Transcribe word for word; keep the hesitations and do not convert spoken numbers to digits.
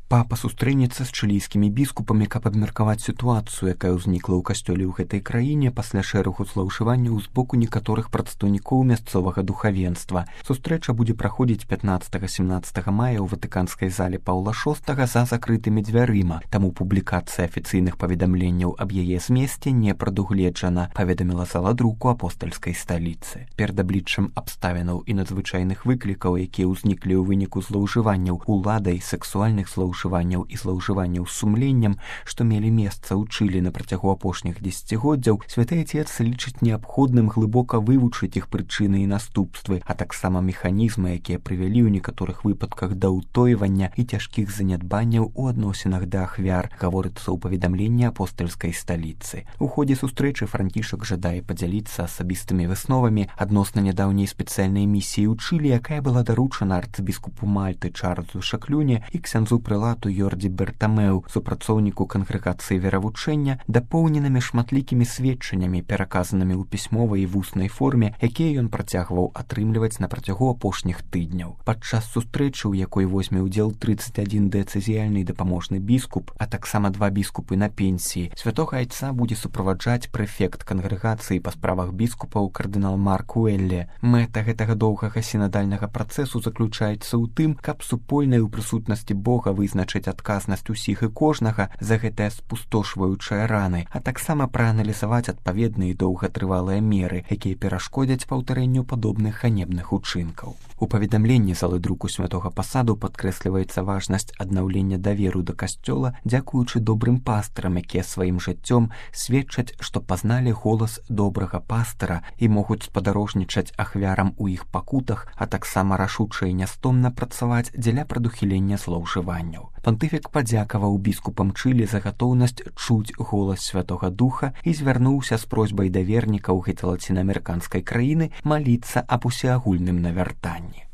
Папа сустрэнецца з чылійскімі біскупамі, каб абмеркаваць сітуацыю, якая ўзнікла ў касцёле ў гэтай краіне пасля шэрагу злоўжыванняў з боку некаторых прадстаўнікоў мясцовага духавенства. Сустрэча будзе праходзіць пятнаццатага-семнаццатага мая ў ватыканскай зале Паўла шостага за закрытымі дзвярыма, таму публікацыя афіцыйных паведамленняў аб яе змесце не прадугледжана, паведаміла зала друку апостальскай сталіцы. Перад абліччам абставінаў і надзвычайных выклікаў, якія ўзніклі ў выніку злоўжыванняў уладай, сексуальных злоўжыванняў і злоўжыванняў з сумленнем, што мелі месца ў Чылі на працягу апошніх дзесяцігоддзяў, Святы Отец лічыць неабходным глыбока вывучыць іх прычыны і наступствы, а таксама механізмы, якія прывялі ў некаторых выпадках да ўтойвання і цяжкіх занядбанняў у адносінах да ахвяр, гаворыцца ў паведамленні апостальскай сталіцы. У ходзе сустрэчы Францішак жадае падзяліцца асабістымі высновамі адносна нядаўняй спецыяльнай місіі ў Чылі, якая была даручана арцыбіскупу Мальты Чарльзу Шаклюне і ксяндзу прэлату Йордзі Бертамеў, супрацоўніку кангрэгацыі веравучэння, дапоўненымі шматлікімі сведчаннямі, пераказанымі ў пісьмовай і вуснай форме, якія ён працягваў атрымліваць на працягу апошніх тыдняў. Падчас сустрэчы, у якой возьме ўдзел трыццаць адзін дэцызіяльны дапаможны біскуп, а таксама два біскупы на пенсіі, святога айца будзе суправаджаць прэфект кангрэгацыі па справах біскупаў кардынал Марк Уэлле. Мэта гэтага доўгага сінадальнага працэсу заключаецца ў тым, каб супольнай у прысутнасці Бога вызначыць адказнасць усіх і кожнага за гэтыя спустошваючыя раны, а таксама прааналізаваць адпаведныя і доўгатрывалыя меры, якія перашкодзяць паўтарэнню падобных ганебных учынкаў. У паведамленні залы друку святога пасаду падкрэсліваецца важнасць аднаўлення даверу да касцёла, дзякуючы добрым пастырам, якія сваім жыццём сведчаць, што пазналі голас добрага пастыра і могуць спадарожнічаць ахвярам у іх пакутах, а таксама рашуча і нястомна працаваць дзеля прадухілення злоўжыванняў. Пантыфік падзякаваў біскупам Чылі за гатоўнасць чуць голас Святога Духа і звярнуўся з просьбай да вернікаў гэтай лацінаамерыканскай краіны маліцца аб усеагульным навяртанні.